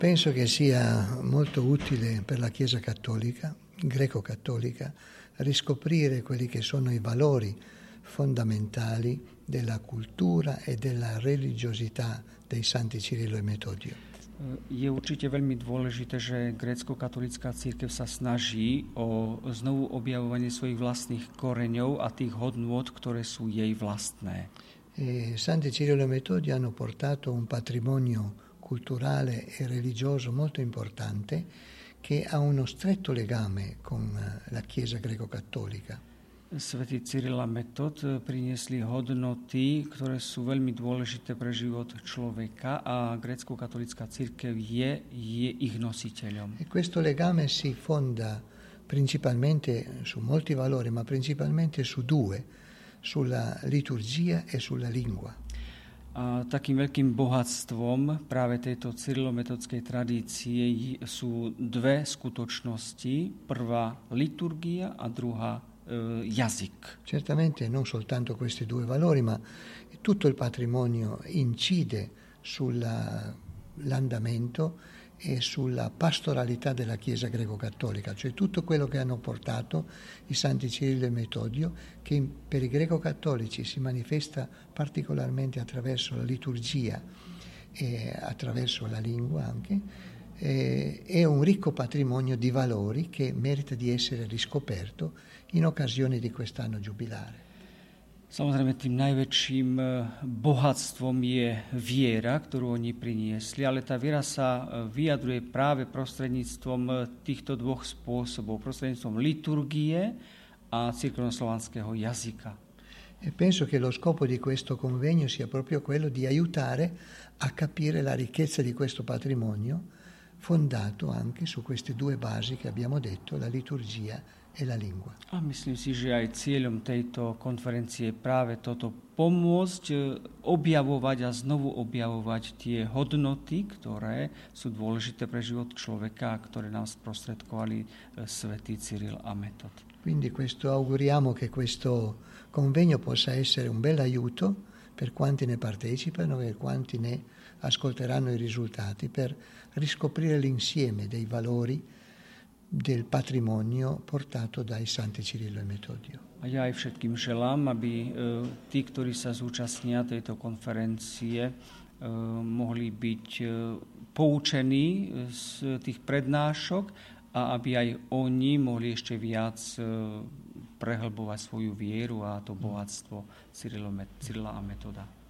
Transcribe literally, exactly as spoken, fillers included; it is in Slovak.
Penso che sia molto utile per la Chiesa cattolica, greco-cattolica, riscoprire quelli che sono i valori fondamentali della cultura e della religiosità dei santi Cirillo e Metodio. Je určite veľmi dôležité, že grécko-katolícka cirkev sa snaží o znovu objavovanie svojich vlastných koreňov a tých hodnôt, ktoré sú jej vlastné. E santi Cirillo e Metodio hanno portato un patrimonio culturale e religioso molto importante che ha uno stretto legame con la Chiesa greco-cattolica. Svätý Cyril a Metod priniesli hodnoty, ktoré sú veľmi dôležité pre život človeka a grécko-katolícka cirkev je, je ich nositeľom. E questo legame si fonda principalmente su molti valori, ma principalmente su due, sulla liturgia e sulla lingua. A takým veľkým bohatstvom práve tejto cyrilometodskej tradície sú dve skutočnosti. Prvá liturgia a druhá e, jazyk. Certamente non soltanto questi due valori, ma tutto il patrimonio incide sull'andamento e sulla pastoralità della Chiesa greco-cattolica, cioè tutto quello che hanno portato i santi Cirillo e Metodio, che per i greco-cattolici si manifesta particolarmente attraverso la liturgia e attraverso la lingua anche, eh, è un ricco patrimonio di valori che merita di essere riscoperto in occasione di quest'anno giubilare. Samozrejme, tým najväčším bohatstvom je viera, ktorú oni priniesli, ale tá viera sa vyjadruje práve prostredníctvom týchto dvoch spôsobov, prostredníctvom liturgie a cirkevnoslovanského jazyka. E penso che lo scopo di questo convegno sia proprio quello di aiutare a capire la ricchezza di questo patrimonio, fondato anche su queste due basi che abbiamo detto, la liturgia e la lingua. A myslím si, že aj cieľom tejto konferencie je práve toto, pomôcť objavovať a znovu objavovať tie hodnoty, ktoré sú dôležité pre život človeka a ktoré nám sprostredkovali svätý Cyril a Metod. Quindi questo, auguriamo che questo convegno possa essere un bel aiuto per quanti ne partecipano e quanti ne ascolteranno i risultati, per riscoprire l'insieme dei valori del patrimonio portato dai santi Cirillo e Metodio. A ja aj všetkým želám, aby e, tí, ktorí sa zúčastnia tejto konferencie, e, mohli byť e, poučení z tých prednášok a aby aj oni mohli ešte viac e, prehlbovať svoju vieru a to bohatstvo Cyrila a Metoda.